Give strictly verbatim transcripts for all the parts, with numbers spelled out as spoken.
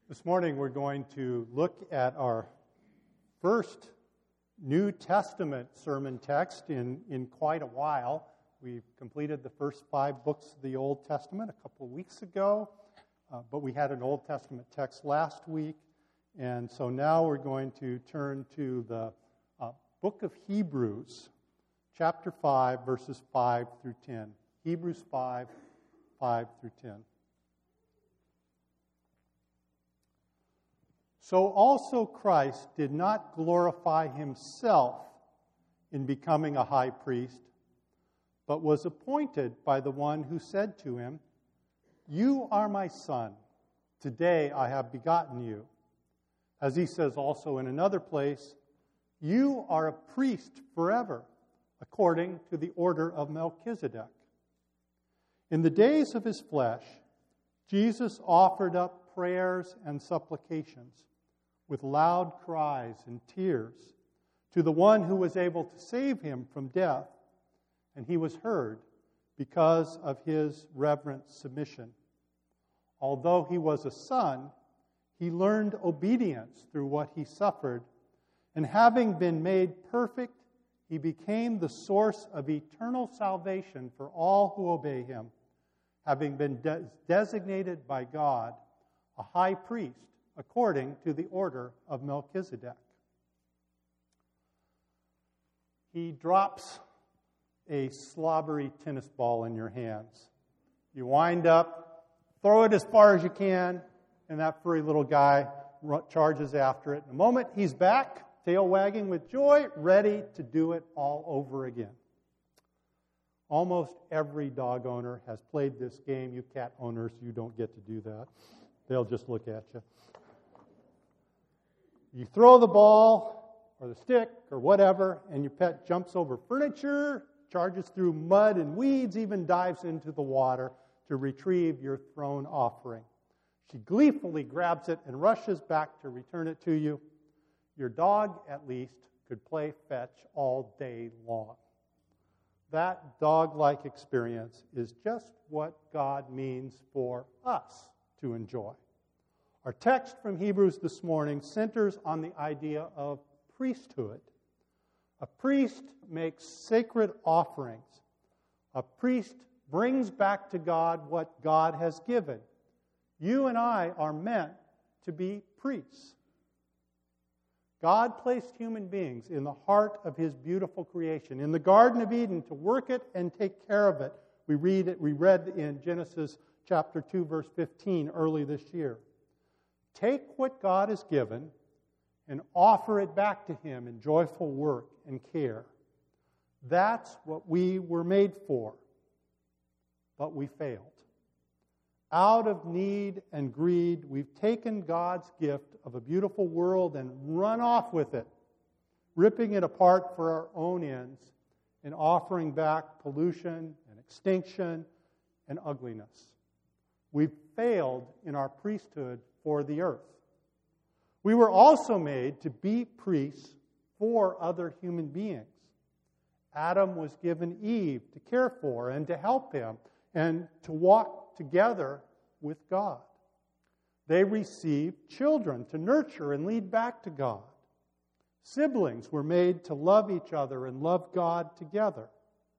This morning we're going to look at our first New Testament sermon text in, in quite a while. We've completed the first five books of the Old Testament a couple of weeks ago, uh, but we had an Old Testament text last week, and so now we're going to turn to the uh, book of Hebrews, chapter five, verses five through ten. Hebrews five, five through ten. So also Christ did not glorify himself in becoming a high priest, but was appointed by the one who said to him, "You are my son, today I have begotten you." As he says also in another place, "You are a priest forever, according to the order of Melchizedek." In the days of his flesh, Jesus offered up prayers and supplications with loud cries and tears to the one who was able to save him from death, and he was heard because of his reverent submission. Although he was a son, he learned obedience through what he suffered, and having been made perfect, he became the source of eternal salvation for all who obey him, having been de- designated by God a high priest according to the order of Melchizedek. He drops a slobbery tennis ball in your hands. You wind up, throw it as far as you can, and that furry little guy charges after it. In a moment, he's back, tail wagging with joy, ready to do it all over again. Almost every dog owner has played this game. You cat owners, you don't get to do that. They'll just look at you. You throw the ball or the stick or whatever, and your pet jumps over furniture, charges through mud and weeds, even dives into the water to retrieve your thrown offering. She gleefully grabs it and rushes back to return it to you. Your dog, at least, could play fetch all day long. That dog-like experience is just what God means for us to enjoy. Our text from Hebrews this morning centers on the idea of priesthood. A priest makes sacred offerings. A priest brings back to God what God has given. You and I are meant to be priests. God placed human beings in the heart of his beautiful creation, in the Garden of Eden, to work it and take care of it. We read it, we read in Genesis chapter two, verse fifteen early this year. Take what God has given and offer it back to him in joyful work and care. That's what we were made for. But we failed. Out of need and greed, we've taken God's gift of a beautiful world and run off with it, ripping it apart for our own ends and offering back pollution and extinction and ugliness. We've failed in our priesthood for the earth. We were also made to be priests for other human beings. Adam was given Eve to care for and to help him and to walk together with God. They received children to nurture and lead back to God. Siblings were made to love each other and love God together.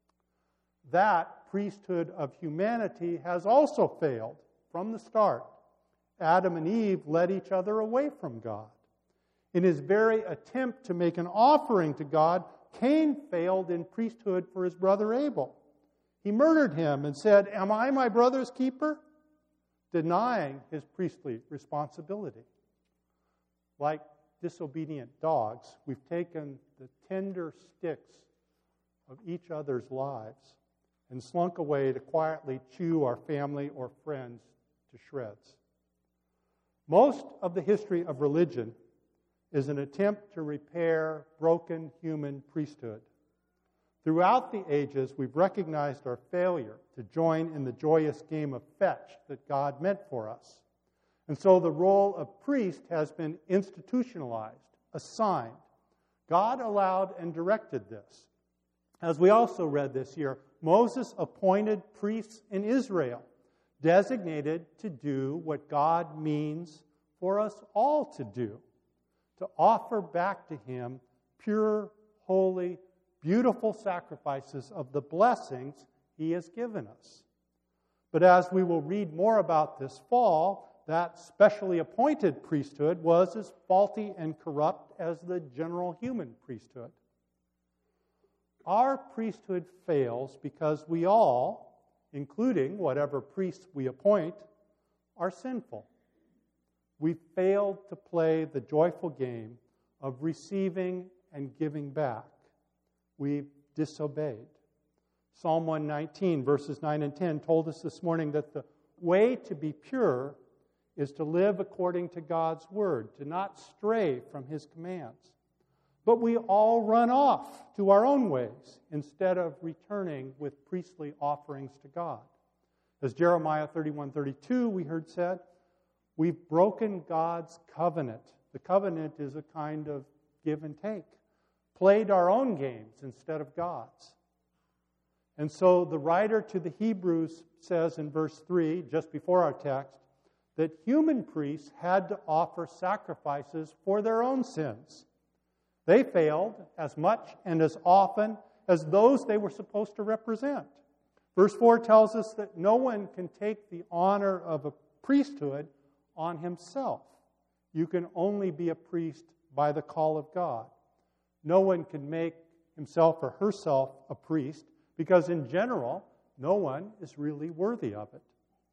That priesthood of humanity has also failed from the start. Adam and Eve led each other away from God. In his very attempt to make an offering to God, Cain failed in priesthood for his brother Abel. He murdered him and said, "Am I my brother's keeper?" denying his priestly responsibility. Like disobedient dogs, we've taken the tender sticks of each other's lives and slunk away to quietly chew our family or friends to shreds. Most of the history of religion is an attempt to repair broken human priesthood. Throughout the ages, we've recognized our failure to join in the joyous game of fetch that God meant for us. And so the role of priest has been institutionalized, assigned. God allowed and directed this. As we also read this year, Moses appointed priests in Israel, designated to do what God means for us all to do, to offer back to Him pure, holy, beautiful sacrifices of the blessings He has given us. But as we will read more about this fall, that specially appointed priesthood was as faulty and corrupt as the general human priesthood. Our priesthood fails because we all, including whatever priests we appoint, are sinful. We failed to play the joyful game of receiving and giving back. We've disobeyed. Psalm one nineteen, verses nine and ten, told us this morning that the way to be pure is to live according to God's word, to not stray from His commands. But we all run off to our own ways instead of returning with priestly offerings to God. As Jeremiah thirty-one thirty-two, we heard said, we've broken God's covenant. The covenant is a kind of give and take. Played our own games instead of God's. And so the writer to the Hebrews says in verse three, just before our text, that human priests had to offer sacrifices for their own sins. They failed as much and as often as those they were supposed to represent. Verse four tells us that no one can take the honor of a priesthood on himself. You can only be a priest by the call of God. No one can make himself or herself a priest because in general, no one is really worthy of it.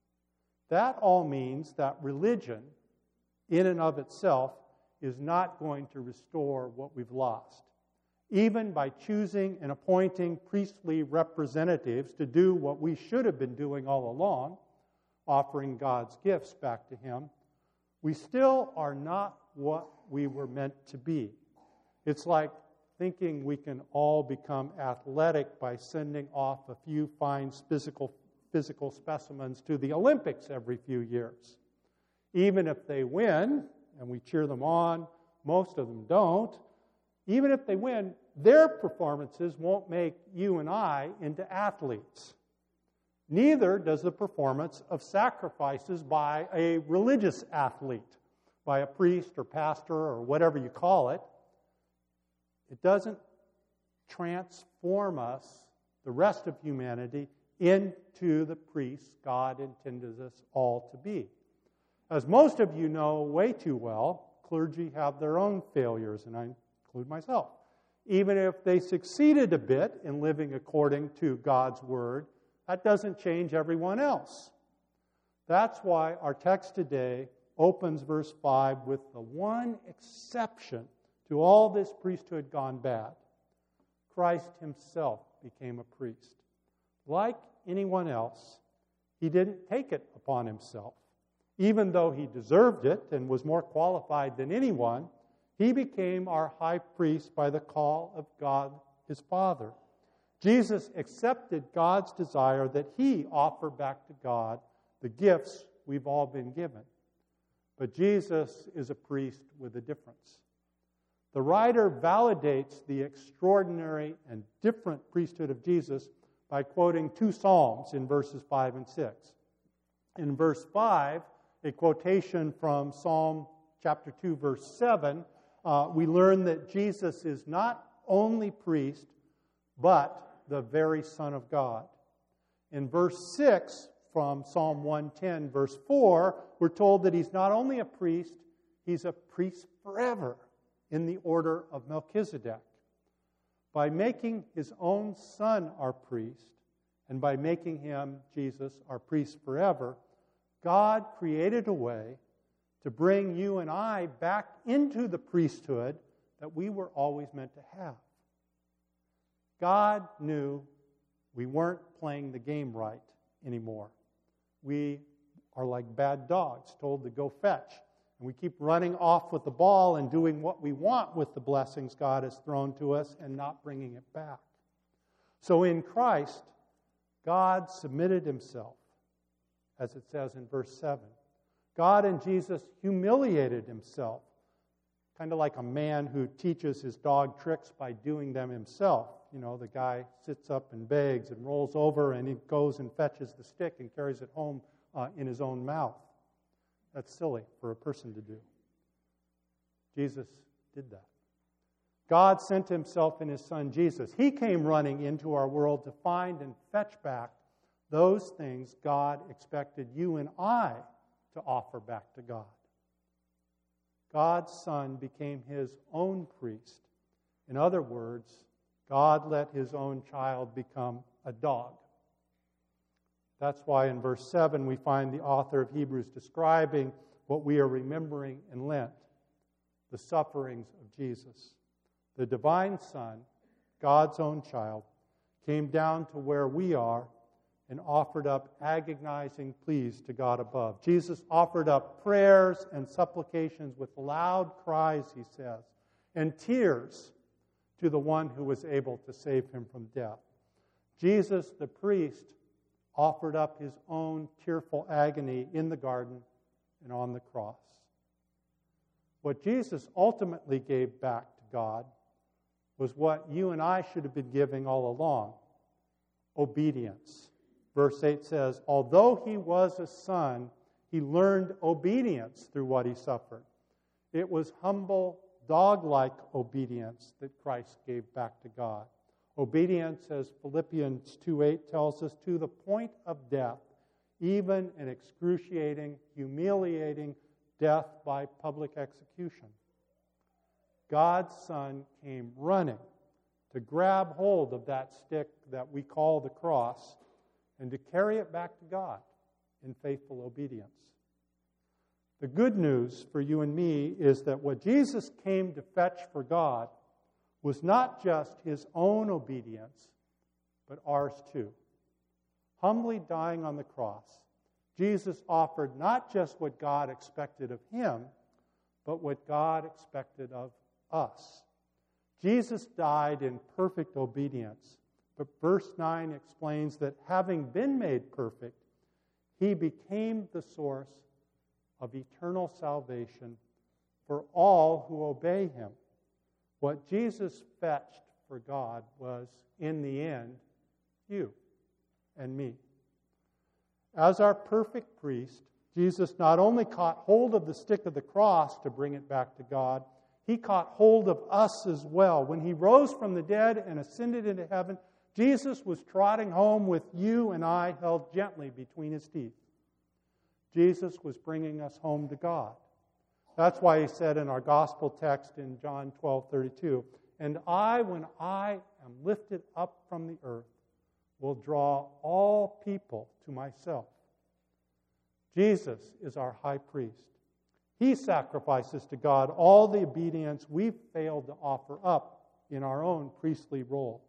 That all means that religion, in and of itself, is not going to restore what we've lost. Even by choosing and appointing priestly representatives to do what we should have been doing all along, offering God's gifts back to Him, we still are not what we were meant to be. It's like thinking we can all become athletic by sending off a few fine physical, physical specimens to the Olympics every few years. Even if they win, and we cheer them on, most of them don't, even if they win, their performances won't make you and I into athletes. Neither does the performance of sacrifices by a religious athlete, by a priest or pastor or whatever you call it. It doesn't transform us, the rest of humanity, into the priests God intended us all to be. As most of you know way too well, clergy have their own failures, and I include myself. Even if they succeeded a bit in living according to God's word, that doesn't change everyone else. That's why our text today opens verse five with the one exception to all this priesthood gone bad. Christ Himself became a priest. Like anyone else, He didn't take it upon Himself. Even though He deserved it and was more qualified than anyone, He became our high priest by the call of God, His Father. Jesus accepted God's desire that He offer back to God the gifts we've all been given. But Jesus is a priest with a difference. The writer validates the extraordinary and different priesthood of Jesus by quoting two psalms in verses five and six. In verse five, a quotation from Psalm chapter two, verse seven, uh, we learn that Jesus is not only priest, but the very Son of God. In verse six, from Psalm one ten, verse four, we're told that He's not only a priest, He's a priest forever in the order of Melchizedek. By making His own Son our priest, and by making Him, Jesus, our priest forever, God created a way to bring you and I back into the priesthood that we were always meant to have. God knew we weren't playing the game right anymore. We are like bad dogs told to go fetch. And we keep running off with the ball and doing what we want with the blessings God has thrown to us and not bringing it back. So in Christ, God submitted Himself, as it says in verse seven. God in Jesus humiliated Himself, kind of like a man who teaches his dog tricks by doing them himself. You know, the guy sits up and begs and rolls over and he goes and fetches the stick and carries it home uh, in his own mouth. That's silly for a person to do. Jesus did that. God sent himself in his Son, Jesus. He came running into our world to find and fetch back those things God expected you and I to offer back to God. God's Son became his own priest. In other words, God let his own child become a dog. That's why in verse seven we find the author of Hebrews describing what we are remembering in Lent, the sufferings of Jesus. The divine Son, God's own child, came down to where we are and offered up agonizing pleas to God above. Jesus offered up prayers and supplications with loud cries, he says, and tears to the one who was able to save him from death. Jesus, the priest, offered up his own tearful agony in the garden and on the cross. What Jesus ultimately gave back to God was what you and I should have been giving all along, obedience. Verse eight says, although he was a son, he learned obedience through what he suffered. It was humble, dog-like obedience that Christ gave back to God. Obedience, as Philippians two eight tells us, to the point of death, even an excruciating, humiliating death by public execution. God's Son came running to grab hold of that stick that we call the cross and to carry it back to God in faithful obedience. The good news for you and me is that what Jesus came to fetch for God was not just his own obedience, but ours too. Humbly dying on the cross, Jesus offered not just what God expected of him, but what God expected of us. Jesus died in perfect obedience, but verse nine explains that having been made perfect, he became the source of eternal salvation for all who obey him. What Jesus fetched for God was, in the end, you and me. As our perfect priest, Jesus not only caught hold of the stick of the cross to bring it back to God, he caught hold of us as well. When he rose from the dead and ascended into heaven, Jesus was trotting home with you and I held gently between his teeth. Jesus was bringing us home to God. That's why he said in our gospel text in John twelve thirty-two, and I, when I am lifted up from the earth, will draw all people to myself. Jesus is our high priest. He sacrifices to God all the obedience we've failed to offer up in our own priestly role.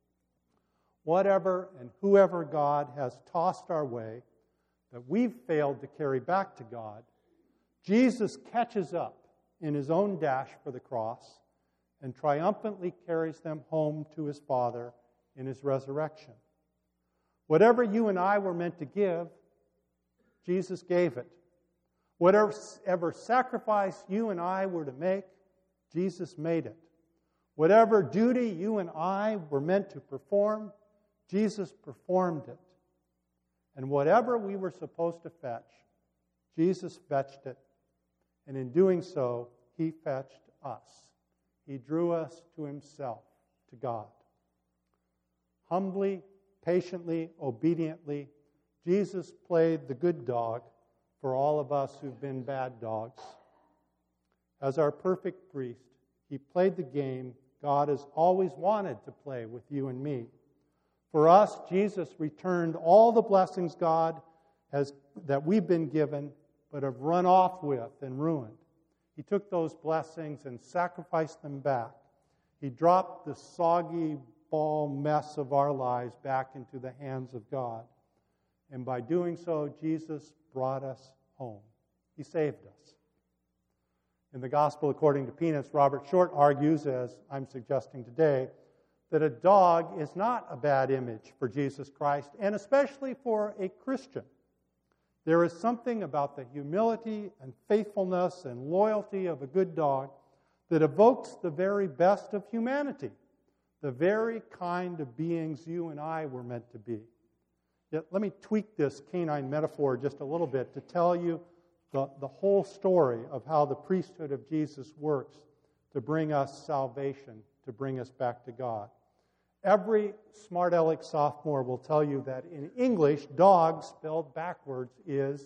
Whatever and whoever God has tossed our way that we've failed to carry back to God, Jesus catches up in his own dash for the cross and triumphantly carries them home to his Father in his resurrection. Whatever you and I were meant to give, Jesus gave it. Whatever sacrifice you and I were to make, Jesus made it. Whatever duty you and I were meant to perform, Jesus performed it. And whatever we were supposed to fetch, Jesus fetched it. And in doing so, he fetched us. He drew us to himself, to God. Humbly, patiently, obediently, Jesus played the good dog for all of us who've been bad dogs. As our perfect priest, he played the game God has always wanted to play with you and me. For us, Jesus returned all the blessings God has that we've been given but have run off with and ruined. He took those blessings and sacrificed them back. He dropped the soggy ball mess of our lives back into the hands of God. And by doing so, Jesus brought us home. He saved us. In the Gospel according to Peanuts, Robert Short argues, as I'm suggesting today, that a dog is not a bad image for Jesus Christ, and especially for a Christian. There is something about the humility and faithfulness and loyalty of a good dog that evokes the very best of humanity, the very kind of beings you and I were meant to be. Yet, let me tweak this canine metaphor just a little bit to tell you the, the whole story of how the priesthood of Jesus works to bring us salvation, to bring us back to God. Every smart aleck sophomore will tell you that in English, dog spelled backwards is.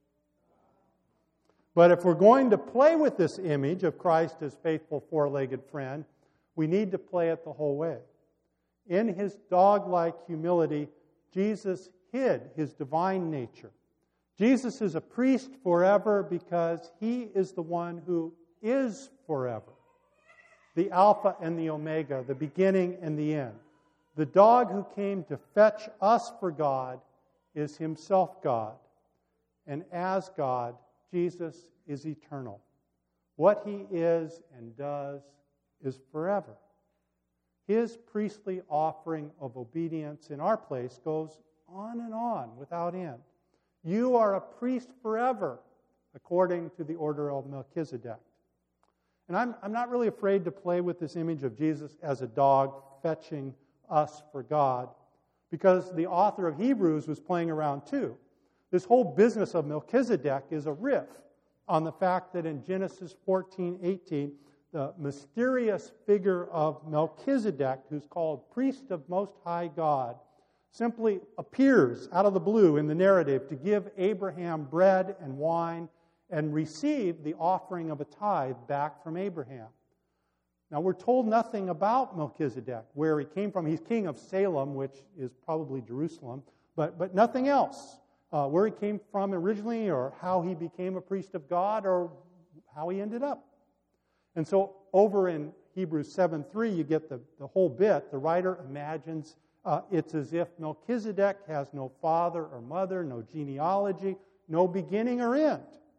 But if we're going to play with this image of Christ as faithful four-legged friend, we need to play it the whole way. In his dog-like humility, Jesus hid his divine nature. Jesus is a priest forever because he is the one who is forever. The Alpha and the Omega, the beginning and the end. The dog who came to fetch us for God is himself God. And as God, Jesus is eternal. What he is and does is forever. His priestly offering of obedience in our place goes on and on without end. You are a priest forever, according to the order of Melchizedek. And I'm, I'm not really afraid to play with this image of Jesus as a dog fetching us for God, because the author of Hebrews was playing around too. This whole business of Melchizedek is a riff on the fact that in Genesis fourteen eighteen, the mysterious figure of Melchizedek, who's called priest of Most High God, simply appears out of the blue in the narrative to give Abraham bread and wine and receive the offering of a tithe back from Abraham. Now, we're told nothing about Melchizedek, where he came from. He's king of Salem, which is probably Jerusalem, but, but nothing else. Uh, where he came from originally, or how he became a priest of God, or how he ended up. And so over in Hebrews seven three, you get the, the whole bit. The writer imagines uh, it's as if Melchizedek has no father or mother, no genealogy, no beginning or end.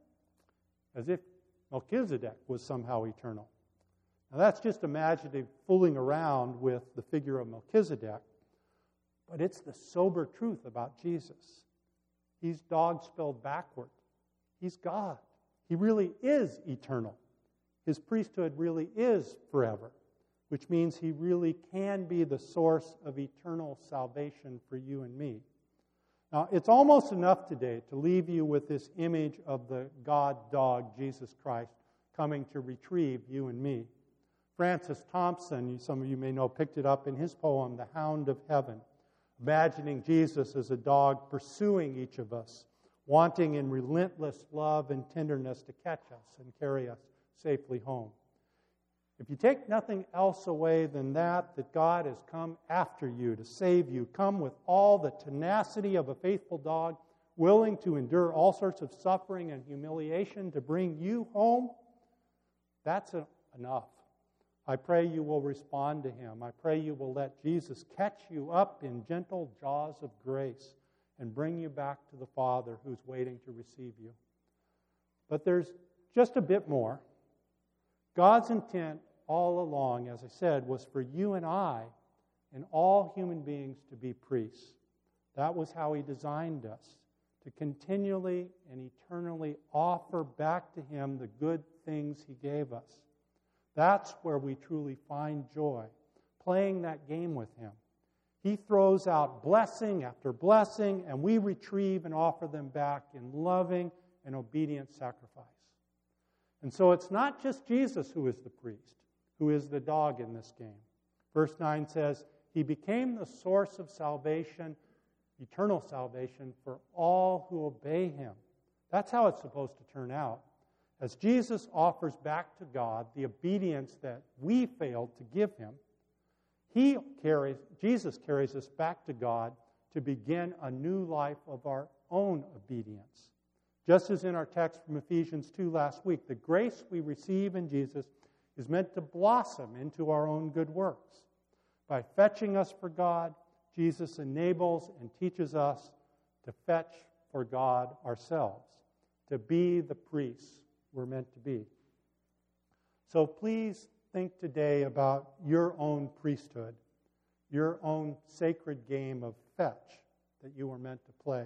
As if Melchizedek was somehow eternal. Now that's just imaginative fooling around with the figure of Melchizedek. But it's the sober truth about Jesus. He's dog spelled backward. He's God. He really is eternal. His priesthood really is forever, which means he really can be the source of eternal salvation for you and me. Now, it's almost enough today to leave you with this image of the God dog, Jesus Christ, coming to retrieve you and me. Francis Thompson, some of you may know, picked it up in his poem, The Hound of Heaven, imagining Jesus as a dog pursuing each of us, wanting in relentless love and tenderness to catch us and carry us safely home. If you take nothing else away than that, that God has come after you to save you, come with all the tenacity of a faithful dog, willing to endure all sorts of suffering and humiliation to bring you home, that's a, enough. I pray you will respond to him. I pray you will let Jesus catch you up in gentle jaws of grace and bring you back to the Father who's waiting to receive you. But there's just a bit more. God's intent all along, as I said, was for you and I and all human beings to be priests. That was how he designed us, to continually and eternally offer back to him the good things he gave us. That's where we truly find joy, playing that game with him. He throws out blessing after blessing, and we retrieve and offer them back in loving and obedient sacrifice. And so it's not just Jesus who is the priest, who is the dog in this game. Verse nine says, he became the source of salvation, eternal salvation, for all who obey him. That's how it's supposed to turn out. As Jesus offers back to God the obedience that we failed to give him, he carries, Jesus carries us back to God to begin a new life of our own obedience. Just as in our text from Ephesians two last week, the grace we receive in Jesus is meant to blossom into our own good works. By fetching us for God, Jesus enables and teaches us to fetch for God ourselves, to be the priests we're meant to be. So please think today about your own priesthood, your own sacred game of fetch that you were meant to play.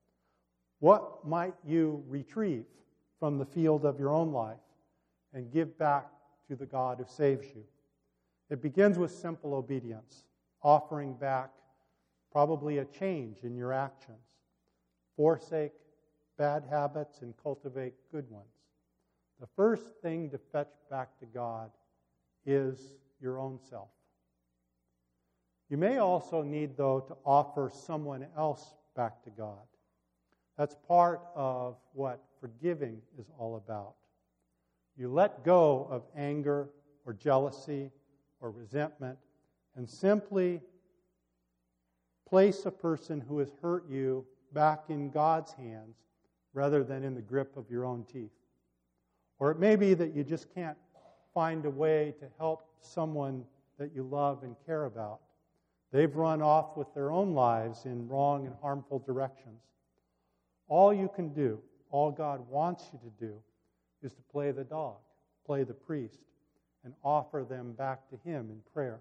What might you retrieve from the field of your own life and give back to the God who saves you? It begins with simple obedience, offering back probably a change in your actions. Forsake bad habits and cultivate good ones. The first thing to fetch back to God is your own self. You may also need, though, to offer someone else back to God. That's part of what forgiving is all about. You let go of anger or jealousy or resentment and simply place a person who has hurt you back in God's hands rather than in the grip of your own teeth. Or it may be that you just can't find a way to help someone that you love and care about. They've run off with their own lives in wrong and harmful directions. All you can do, all God wants you to do, is to play the dog, play the priest, and offer them back to Him in prayer.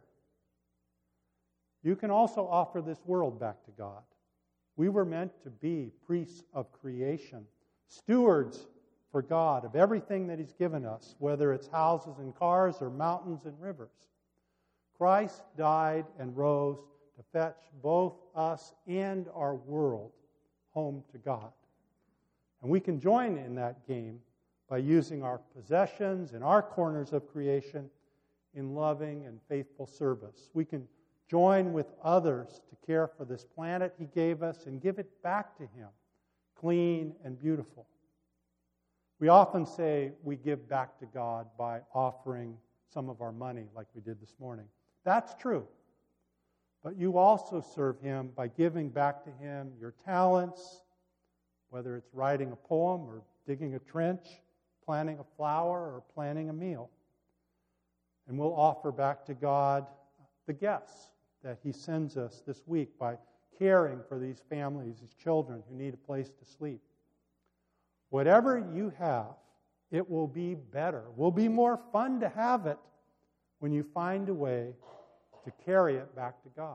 You can also offer this world back to God. We were meant to be priests of creation, stewards for God of everything that He's given us, whether it's houses and cars or mountains and rivers. Christ died and rose to fetch both us and our world home to God. And we can join in that game by using our possessions and our corners of creation in loving and faithful service. We can join with others to care for this planet He gave us and give it back to Him, clean and beautiful. We often say we give back to God by offering some of our money like we did this morning. That's true. But you also serve Him by giving back to Him your talents, whether it's writing a poem or digging a trench, planting a flower, or planning a meal. And we'll offer back to God the gifts that He sends us this week by caring for these families, these children who need a place to sleep. Whatever you have, it will be better, will be more fun to have it when you find a way to carry it back to God.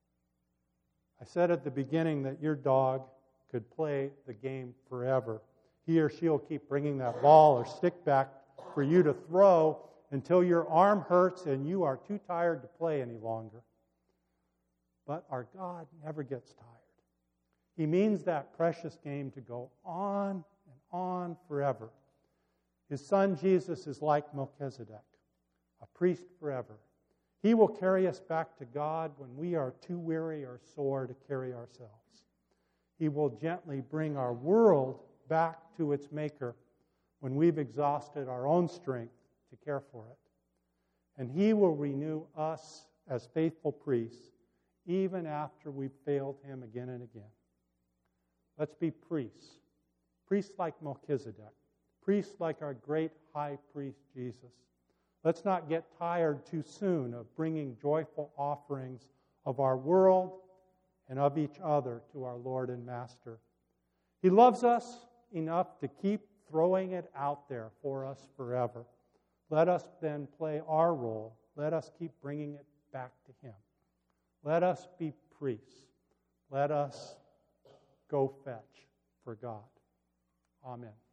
I said at the beginning that your dog could play the game forever. He or she will keep bringing that ball or stick back for you to throw until your arm hurts and you are too tired to play any longer. But our God never gets tired. He means that precious game to go on and on forever. His Son Jesus is like Melchizedek, a priest forever. He will carry us back to God when we are too weary or sore to carry ourselves. He will gently bring our world back to its Maker when we've exhausted our own strength to care for it. And He will renew us as faithful priests even after we've failed Him again and again. Let's be priests, priests like Melchizedek, priests like our great high priest Jesus. Let's not get tired too soon of bringing joyful offerings of our world and of each other to our Lord and Master. He loves us enough to keep throwing it out there for us forever. Let us then play our role. Let us keep bringing it back to Him. Let us be priests. Let us go fetch for God. Amen.